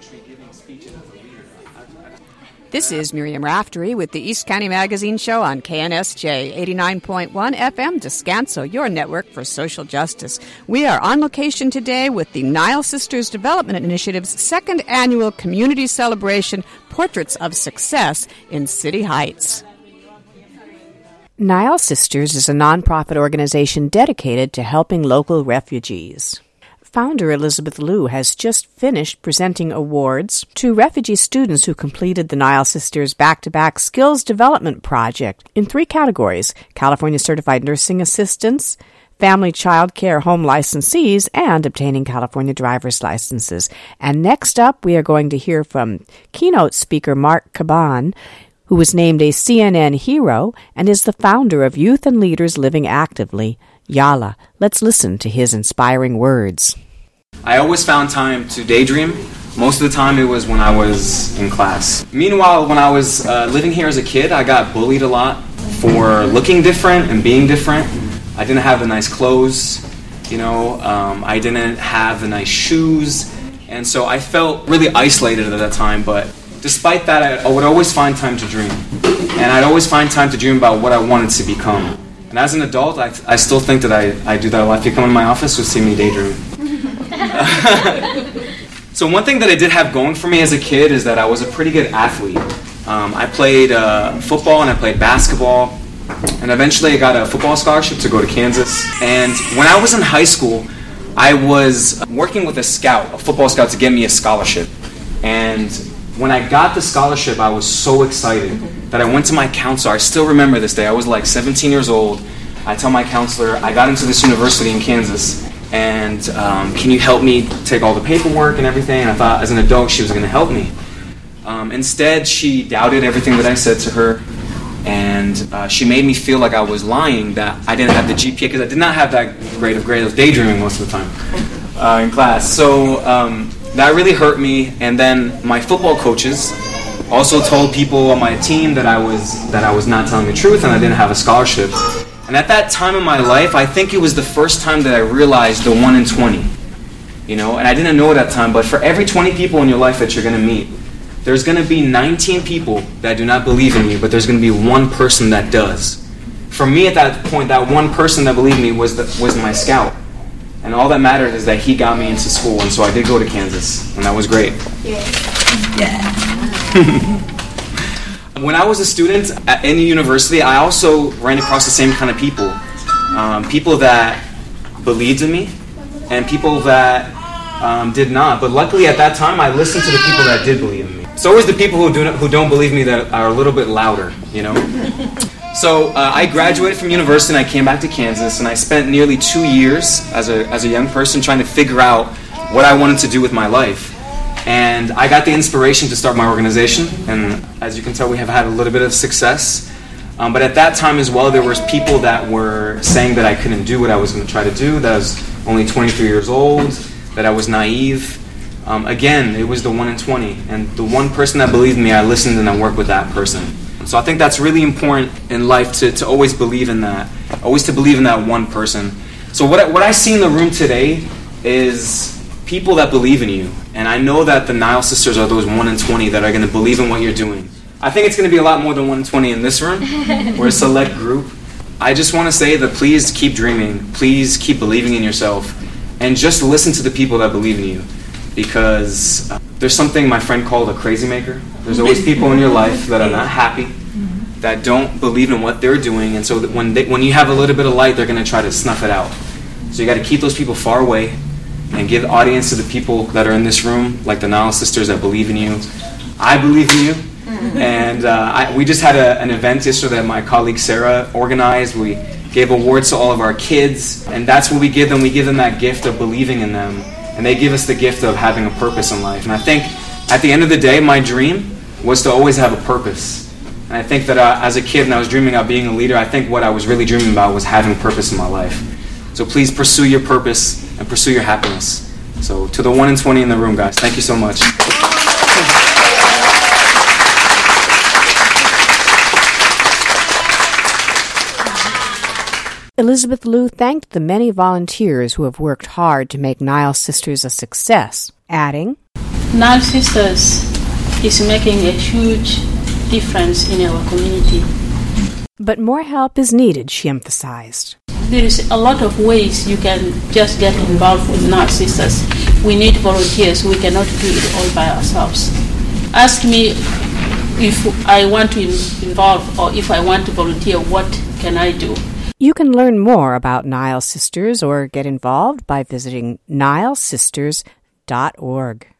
actually giving speeches as a leader. This is Miriam Raftery with the East County Magazine Show on KNSJ 89.1 FM Descanso, your network for social justice. We are on location today with the Nile Sisters Development Initiative's second annual community celebration, Portraits of Success in City Heights. Nile Sisters is a nonprofit organization dedicated to helping local refugees. Founder Elizabeth Liu has just finished presenting awards to refugee students who completed the Nile Sisters Back-to-Back Skills Development Project in 3 categories: California Certified Nursing Assistants, Family Child Care Home Licensees, and obtaining California driver's licenses. And next up, we are going to hear from keynote speaker Mark Caban, who was named a CNN hero and is the founder of Youth and Leaders Living Actively, Yala. Let's listen to his inspiring words. I always found time to daydream. Most of the time it was when I was in class. Meanwhile, when I was living here as a kid, I got bullied a lot for looking different and being different. I didn't have the nice clothes, I didn't have the nice shoes, and so I felt really isolated at that time. But despite that, I would always find time to dream. And I'd always find time to dream about what I wanted to become. And as an adult, I still think that I do that a lot. If you come in my office, you'll see me daydreaming. So one thing that I did have going for me as a kid is that I was a pretty good athlete. I played football and I played basketball. And eventually I got a football scholarship to go to Kansas. And when I was in high school, I was working with a football scout, to get me a scholarship. And when I got the scholarship, I was so excited that I went to my counselor. I still remember this day. I was like 17 years old. I tell my counselor, I got into this university in Kansas, and can you help me take all the paperwork and everything? And I thought, as an adult, she was going to help me. Instead, she doubted everything that I said to her, and she made me feel like I was lying, that I didn't have the GPA, because I did not have that great of grade. I was daydreaming most of the time in class. So that really hurt me. And then my football coaches also told people on my team that I was not telling the truth and I didn't have a scholarship. And at that time in my life, I think it was the first time that I realized the 1 in 20. And I didn't know at that time, but for every 20 people in your life that you're going to meet, there's going to be 19 people that do not believe in you, but there's going to be one person that does. For me at that point, that one person that believed in me was my scout. And all that mattered is that he got me into school, and so I did go to Kansas, and that was great. Yeah. When I was a student in the university, I also ran across the same kind of people. People that believed in me, and people that did not. But luckily at that time, I listened to the people that did believe in me. It's always the people who don't believe me that are a little bit louder, So I graduated from university and I came back to Kansas, and I spent nearly 2 years as a young person trying to figure out what I wanted to do with my life. And I got the inspiration to start my organization, and as you can tell, we have had a little bit of success. But at that time as well, there was people that were saying that I couldn't do what I was going to try to do, that I was only 23 years old, that I was naive. Again, it was the 1 in 20. And the one person that believed in me, I listened and I worked with that person. So I think that's really important in life to always believe in that, always to believe in that one person. So what I see in the room today is people that believe in you. And I know that the Nile Sisters are those 1 in 20 that are going to believe in what you're doing. I think it's going to be a lot more than 1 in 20 in this room. We're a select group. I just want to say that please keep dreaming. Please keep believing in yourself. And just listen to the people that believe in you. Because there's something my friend called a crazy maker. There's always people in your life that are not happy, that don't believe in what they're doing. And so that when you have a little bit of light, they're going to try to snuff it out. So you got to keep those people far away and give audience to the people that are in this room, like the Nile Sisters that believe in you. I believe in you. And we just had an event yesterday that my colleague Sarah organized. We gave awards to all of our kids, and that's what we give them. We give them that gift of believing in them, and they give us the gift of having a purpose in life. And I think at the end of the day, my dream was to always have a purpose. And I think that as a kid and I was dreaming about being a leader, I think what I was really dreaming about was having purpose in my life. So please pursue your purpose and pursue your happiness. So to the 1 in 20 in the room, guys, thank you so much. Elizabeth Liu thanked the many volunteers who have worked hard to make Nile Sisters a success, adding, Nile Sisters is making a huge difference in our community. But more help is needed, she emphasized. There is a lot of ways you can just get involved with Nile Sisters. We need volunteers. We cannot do it all by ourselves. Ask me if I want to involve or if I want to volunteer, what can I do? You can learn more about Nile Sisters or get involved by visiting nilesisters.org.